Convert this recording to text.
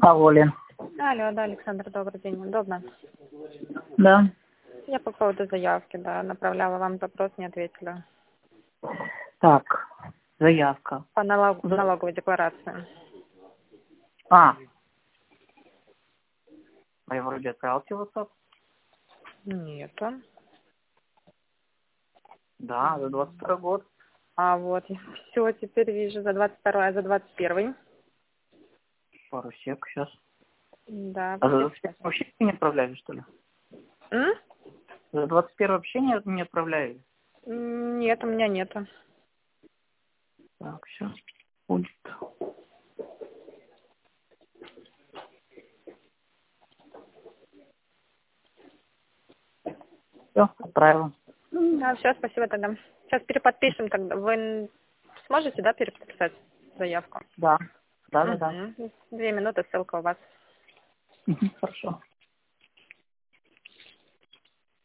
Алло, Лен. Алло, да, Александр, добрый день. Удобно? Да. Я по поводу заявки, да, направляла вам запрос, не ответили. Так, заявка. По налоговой декларации. А я вроде отправил тебе WhatsApp. Нету. Да, за 22 год. А вот, все, теперь вижу за 22, а за 21. Пару сек сейчас. Да, А за 21 вообще не отправляли, что ли? М? За 21 вообще не отправляли? Нет, у меня нету. Так, все. Будет. Все, отправил. Да, все, спасибо тогда. Сейчас переподпишем тогда. Вы сможете, да, переподписать заявку? Да. Да. Угу. 2 минуты, ссылка у вас. Хорошо.